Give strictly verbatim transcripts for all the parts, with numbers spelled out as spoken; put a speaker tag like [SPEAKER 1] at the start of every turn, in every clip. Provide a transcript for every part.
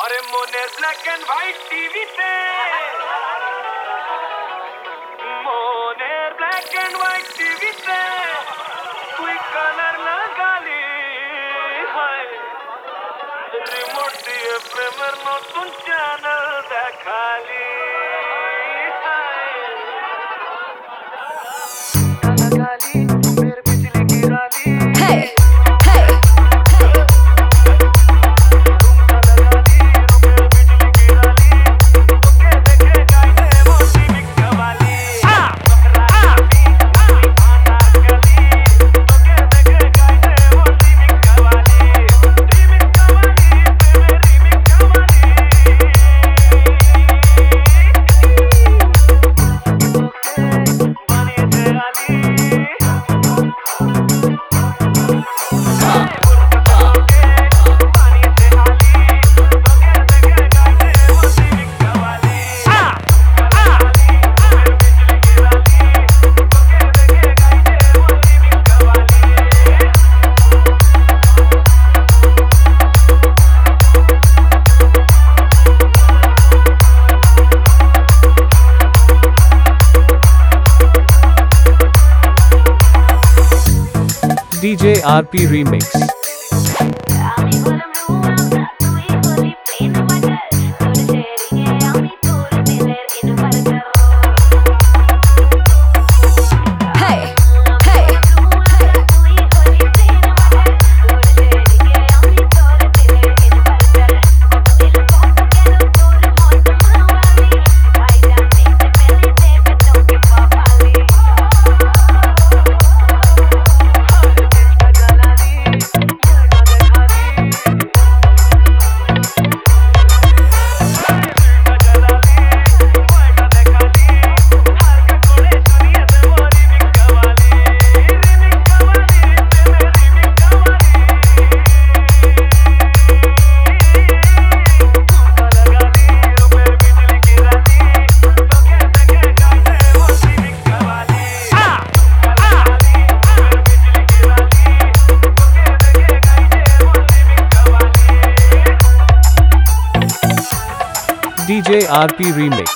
[SPEAKER 1] अरे मोने black and white TV से मोने ब्लैक एंड व्हाइट टीवी से कोई कलर लगा ली हाय रिमोट दिए प्रेमर नतून चैनल देखाली लगाली फिर बिजली गिराली hey
[SPEAKER 2] D J R P Remix. D J R P Remix.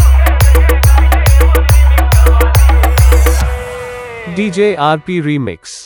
[SPEAKER 2] D J R P Remix.